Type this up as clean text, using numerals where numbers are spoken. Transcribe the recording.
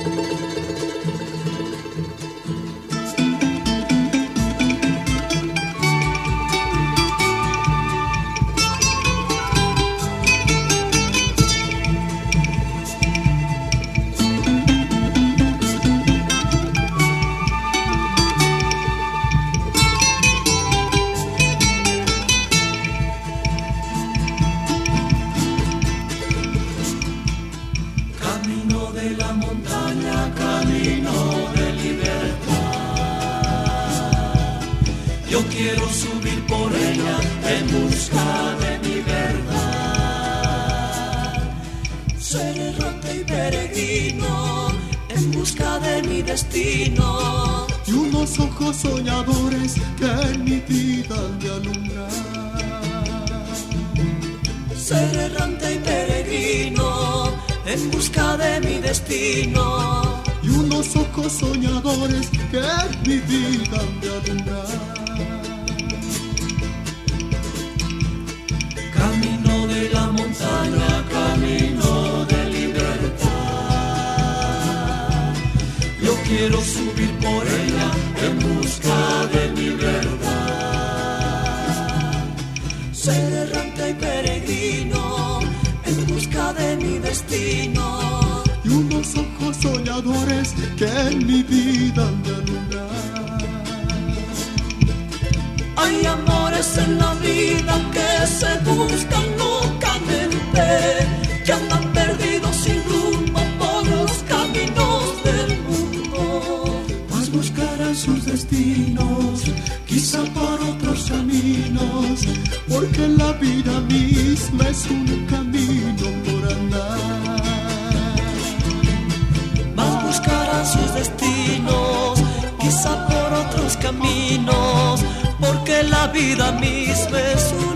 Quiero subir por ella en busca de mi verdad. Ser errante y peregrino en busca de mi destino. Y unos ojos soñadores que en mi vida han de alumbrar. Ser errante y peregrino en busca de mi destino. Y unos ojos soñadores que en mi vida han de alumbrar. Camino de la montaña, camino de libertad. Yo quiero subir por ella en busca de mi verdad. Ser errante y peregrino en busca de mi destino. Y unos ojos soñadores que en mi vida han de alumbrar. Hay amores en la vida que se buscan locamente, que andan perdidos sin rumbo por los caminos del mundo. Mas buscarán sus destinos, quizá por otros caminos, porque la vida misma es un camino por andar. Mas buscarán sus destinos, quizá por otros caminos, porque la vida misma es un